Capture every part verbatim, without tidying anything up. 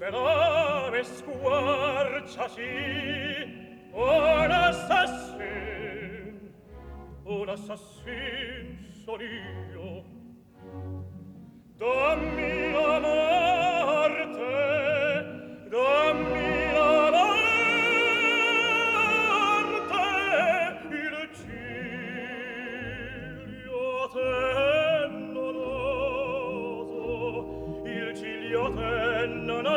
pedame squarciasi, un assassin, un assassin son io. Dammi la morte, dammi la morte, il ciglio tendoloso, il ciglio tenno non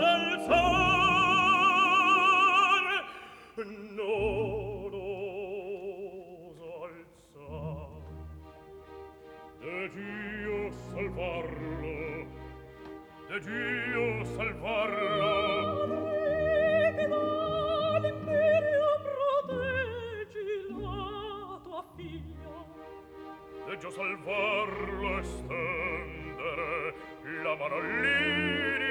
alzar, non oso alzar. De Dio salvarlo, de Dio salvarlo. Regna l'imperio, proteggi la tua figlia. De Dio salvarlo e stendere la mano all'Iria.